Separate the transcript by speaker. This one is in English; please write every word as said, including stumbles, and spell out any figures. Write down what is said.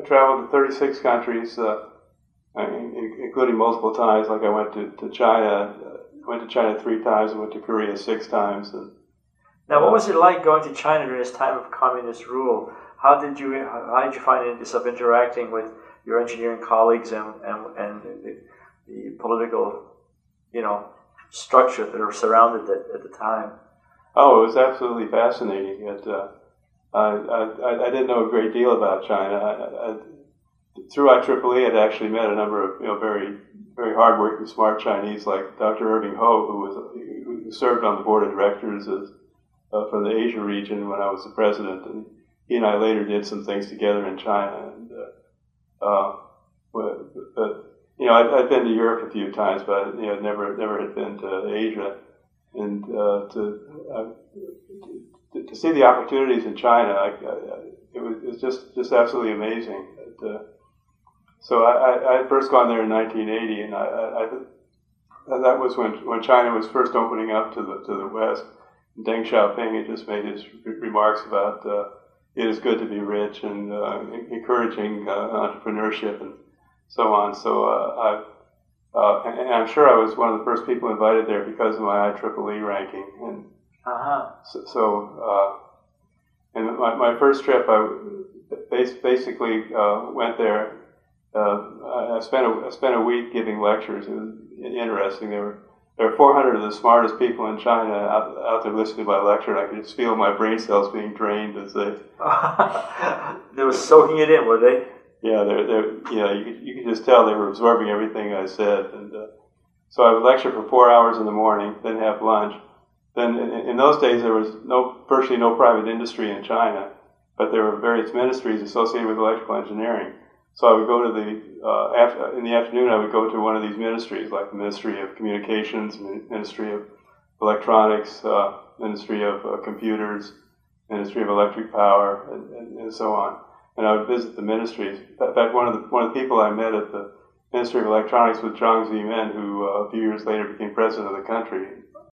Speaker 1: I traveled to thirty-six countries, uh, including multiple times. Like I went to, to China, I went to China three times, I went to Korea six times. And,
Speaker 2: now, what was it like going to China during this time of communist rule? How did you how did you find yourself interacting with your engineering colleagues and and, and the, the political, you know, structure that were surrounded it at the time?
Speaker 1: Oh, it was absolutely fascinating. It, uh, I, I I didn't know a great deal about China. I, I, through I triple E, I'd actually met a number of you know very very hardworking, smart Chinese like Doctor Irving Ho, who was who served on the board of directors as, uh, for the Asia region when I was the president, and he and I later did some things together in China. And uh, uh, but, but you know, I'd, I'd been to Europe a few times, but you know, never never had been to Asia, and uh, to, uh, to to see the opportunities in China, I, I, it was it was just just absolutely amazing. But, uh, so I, I had first gone there in nineteen eighty, and I, I, I that was when when China was first opening up to the to the West. Deng Xiaoping had just made his re- remarks about uh, it is good to be rich and uh, encouraging uh, entrepreneurship and so on. So uh, I. Uh, and, and I'm sure I was one of the first people invited there because of my I triple E ranking. And
Speaker 2: uh-huh.
Speaker 1: so, so uh, and my, my first trip, I basically uh, went there. Uh, I spent a, I spent a week giving lectures. It was interesting. There were there were four hundred of the smartest people in China out, out there listening to my lecture, and I could just feel my brain cells being drained as they.
Speaker 2: They were soaking it in, were they?
Speaker 1: Yeah, they're, they're, you know, you could, you could just tell they were absorbing everything I said. And uh, so I would lecture for four hours in the morning, then have lunch. Then in, in those days, there was no virtually no private industry in China, but there were various ministries associated with electrical engineering. So I would go to the, uh, after, in the afternoon, I would go to one of these ministries, like the Ministry of Communications, Ministry of Electronics, uh, Ministry of uh, Computers, Ministry of Electric Power, and, and, and so on. And I would visit the ministries. In fact, one of the one of the people I met at the Ministry of Electronics was Jiang Zemin, who uh, a few years later became president of the country.